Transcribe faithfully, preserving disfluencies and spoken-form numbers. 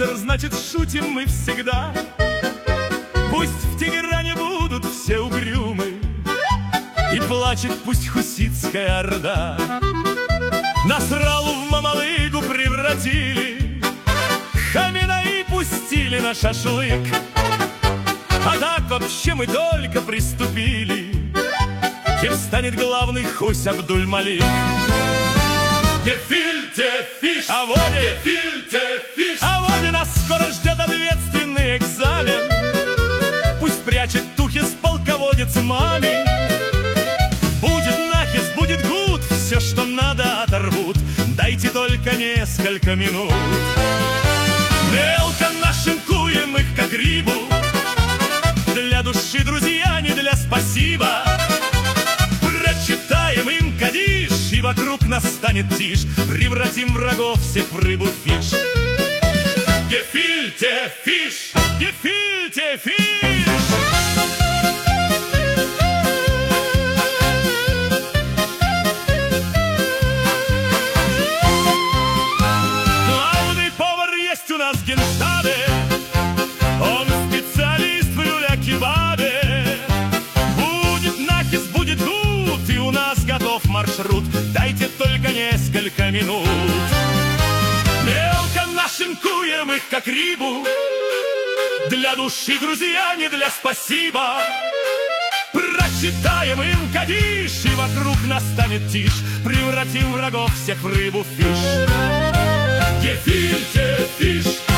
крейсер, значит, шутим мы всегда. Пусть в Тегеране будут все угрюмы, и плачет пусть хуситская орда. Насралу в мамалыгу превратили, Хаминаи пустили на шашлык. А так вообще мы только приступили, кем станет главный Хусь Абдуль-Малик. Гефильте фиш, А вот и, гефильте фиш. а вот и нас скоро ждет ответственный экзамен. Пусть прячет тухис полководец маме. Будет нахис, будет гуд, все, что надо, оторвут. Дайте только несколько минут. Мелко нашинкуем их, как рибу, для души, друзья, не для спасибо. Прочитаем им кадиш, и вокруг нас станет тишь. Превратим врагов всех в рыбу фиш. Гефильте фиш, Гефильте фиш. Главный повар есть у нас в Генштабе, он специалист в люля-кебабе. Будет нахис, будет гуд, и у нас готов маршрут. Дайте только несколько минут. Мелко нашинкуем их, как рибу, для души, друзья, не для спасибо. Прочитаем им кадиш, и вокруг нас станет тишь. Превратим врагов всех в рыбу фиш. гефильте фиш.